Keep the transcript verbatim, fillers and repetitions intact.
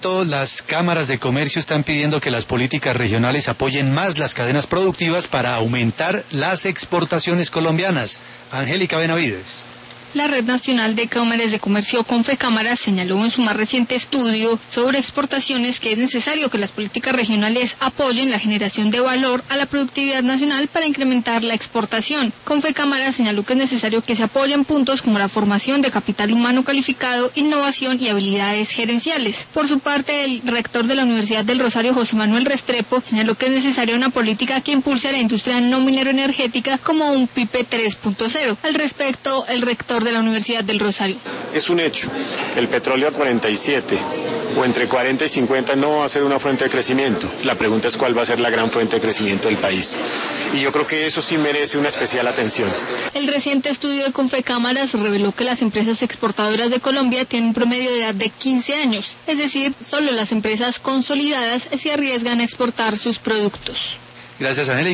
tanto, las cámaras de comercio están pidiendo que las políticas regionales apoyen más las cadenas productivas para aumentar las exportaciones colombianas. Angélica Benavides. La Red Nacional de Cámaras de Comercio Confecámaras señaló en su más reciente estudio sobre exportaciones que es necesario que las políticas regionales apoyen la generación de valor a la productividad nacional para incrementar la exportación. Confecámaras señaló que es necesario que se apoyen puntos como la formación de capital humano calificado, innovación y habilidades gerenciales. Por su parte, el rector de la Universidad del Rosario, José Manuel Restrepo, señaló que es necesaria una política que impulse a la industria no minero-energética como un P I B E tres punto cero. Al respecto, el rector de la Universidad del Rosario. Es un hecho, el petróleo a cuarenta y siete o entre cuarenta y cincuenta no va a ser una fuente de crecimiento. La pregunta es cuál va a ser la gran fuente de crecimiento del país. Y yo creo que eso sí merece una especial atención. El reciente estudio de Confecámaras reveló que las empresas exportadoras de Colombia tienen un promedio de edad de quince años, es decir, solo las empresas consolidadas se arriesgan a exportar sus productos. Gracias, Angélica.